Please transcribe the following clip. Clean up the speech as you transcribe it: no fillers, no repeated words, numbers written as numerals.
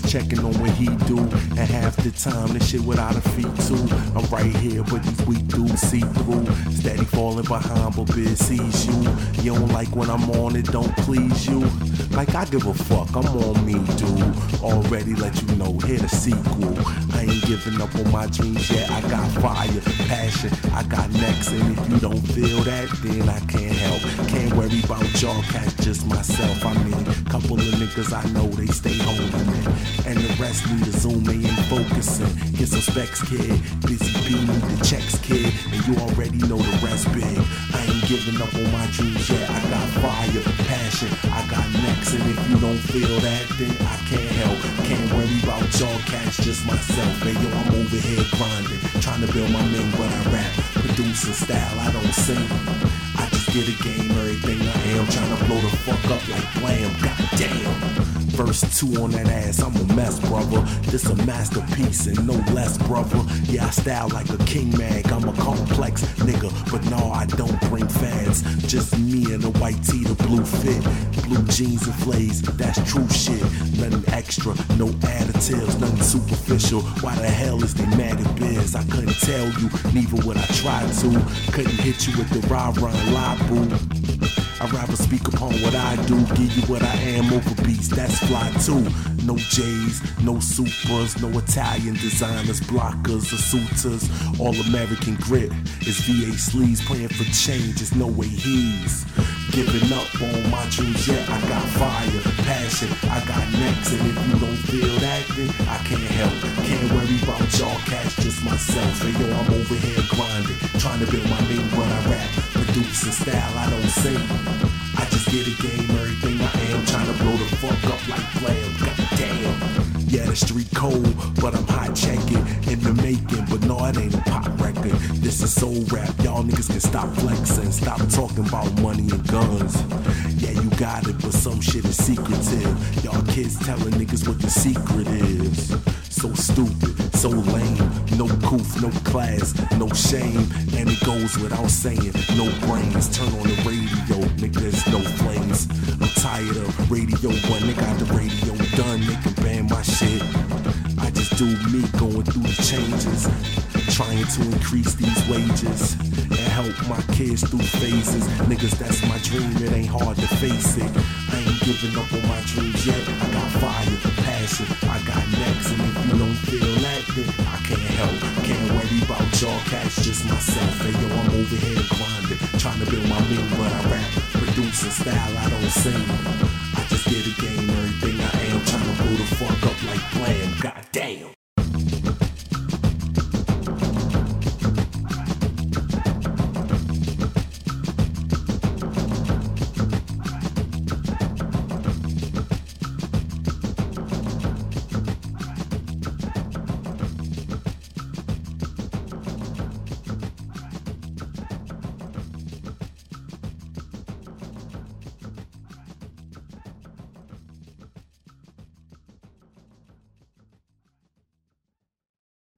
checking on what he do. And half the time, this shit without a feet too. I'm right here, but these weak dudes see through. Steady falling behind, but Biz sees you. You don't like when I'm on it, don't please you. Like I give a fuck, I'm on me, dude. Already let you know, here the sequel. I ain't giving up on my dreams yet. I got fire, passion, I got next. And if you don't feel that, then I can't help. Can't worry about y'all cats, just myself. I mean, couple of niggas I know, they stay holding it. And the rest need to zoom, they ain't focusing. Get some specs, kid. Busy B need the checks, kid. And you already know the rest big. I ain't giving up on my dreams yet. I got fire, passion, I got next. And if you don't feel that, then I can't help. Can't worry about y'all cats, just myself. Hey yo, I'm over here grinding, trying to build my name, but I rap. Producing style, I don't sing. I just get a game, everything I am. Trying to blow the fuck up like Blam, goddamn. Verse 2 on that ass, I'm a mess, brother. This a masterpiece and no less, brother. Yeah, I style like a king mag, I'm a complex nigga. But no, I don't bring fads. Just me and the white tee, the blue fit. Blue jeans and flays, that's true shit. Nothing extra, no additives, nothing superficial. Why the hell is they mad at Biz? I couldn't tell you, neither would I try to. Couldn't hit you with the rah-rah and lie, boo. I'd rather speak upon what I do, give you what I am over beats, that's fly too. No J's, no Supras, no Italian designers, blockers or suitors. All American grit is VA sleeves, praying for change, there's no way he's giving up on my dreams yet. I got fire, passion, I got next. And if you don't feel that, then I can't help. Can't worry about y'all cats, just myself. And yo, I'm over here grinding, trying to build my name, but I rap. Producing style, I don't sing. I just get a game, everything I am. Trying to blow the fuck up like Blam, goddamn. Yeah, the street cold, but I'm hot checking in the making. But no, it ain't a pop record. This is soul rap. Y'all niggas can stop flexing, stop talking about money and guns. Yeah, you got it, but some shit is secretive. Y'all kids telling niggas what the secret is. So stupid, so lame. No coof, no class, no shame. And it goes without saying, no brains. Turn on the radio, niggas, no flames. I'm tired of Radio 1, they got the radio done. They can ban my shit. I just do me, going through the changes, trying to increase these wages and help my kids through phases. Niggas, that's my dream, it ain't hard to face it. I ain't giving up on my dreams yet. I got fire, passion, I got next. And if you don't feel that, then I can't help. Can't worry about y'all cats, just myself. Hey yo, I'm over here grinding, trying to build my name, but I rap. Producing style, I don't sing. I just get a game, everything I am. Trying to blow the fuck up like Blam, goddamn.